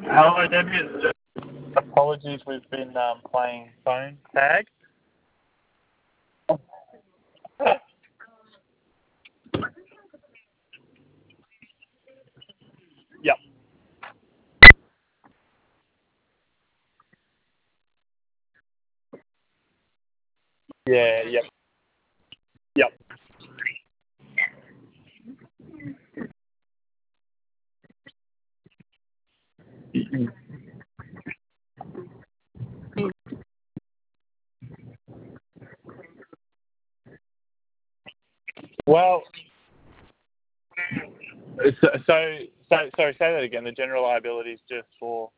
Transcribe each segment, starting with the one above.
Hello, Debbie. Apologies, we've been playing phone tag. Yep. Yeah, yep. Yep. Well, sorry, say that again. The general liability is just for...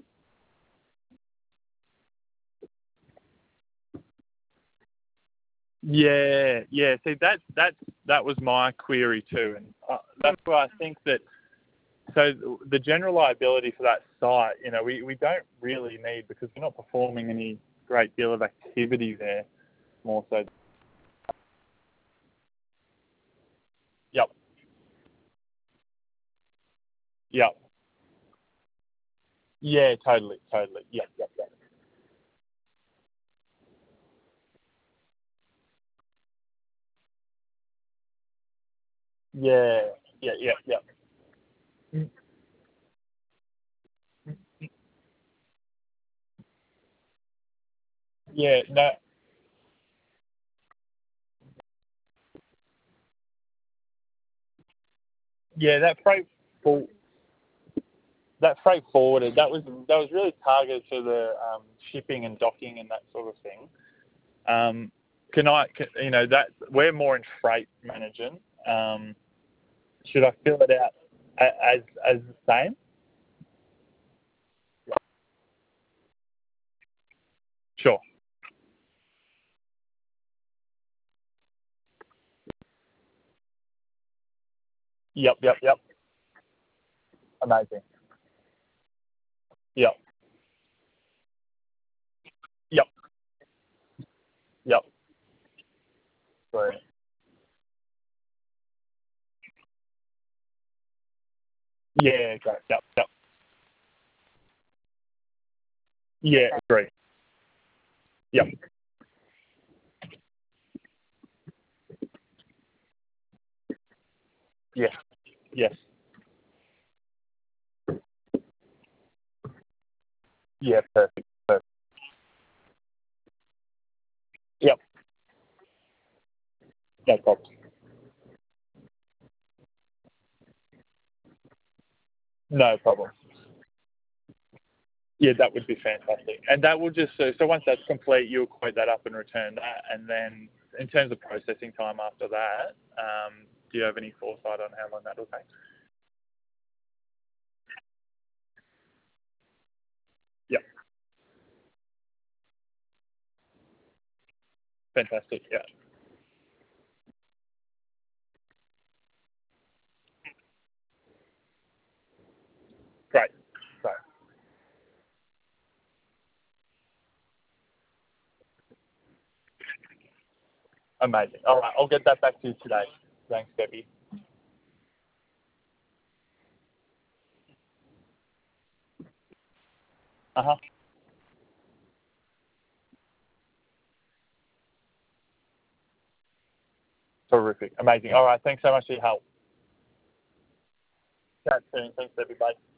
Yeah. See, that was my query too, and that's where I think that. So the general liability for that site, we don't really need, because we're not performing any great deal of activity there. More so. Yep. Yep. Yeah. Totally. Yep. Yeah. Yep. Yeah. No. Yeah. For, that freight forwarded, that was really targeted for the shipping and docking and that sort of thing. That we're more in freight managing. Should I fill it out as the same? Sure. Yep. Amazing. Yep. Yep. Yep. Brilliant. Yeah, great. Yep. Yeah, agree. Yep. Yes. Yes. Yeah, perfect. Yep. No problem. No problem. Yeah, that would be fantastic. And that will just, so once that's complete, you'll quote that up and return that. And then in terms of processing time after that, do you have any foresight on how long that will take? Yep. Fantastic. Yeah. Great. Great. Amazing. All right. I'll get that back to you today. Thanks, Debbie. Uh-huh. Terrific. Amazing. All right. Thanks so much for your help. Chat soon. Thanks, Debbie. Bye.